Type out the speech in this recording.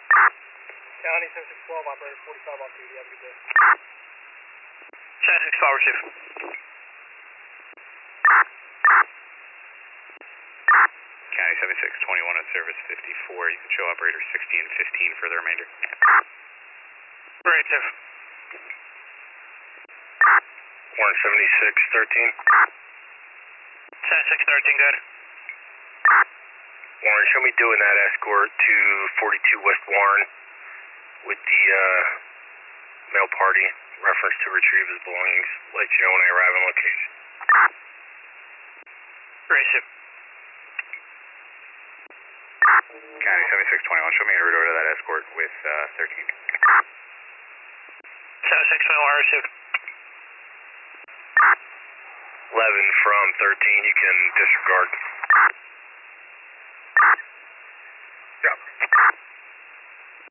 County 7612, operator 45 off duty, have a good day. 7612, receive. County 7621 on service 54. You can show operator 60 and 15 for the remainder. Great, Tiff. Warren 7613. 7613, good. Warren, show me doing that escort to 42 West Warren with the male party, reference to retrieve his belongings. Let you know when I arrive on location. Great, Tiff. County 7621, show me en route over to that escort with 13. 7621, receive. 11 from 13, you can disregard. Drop.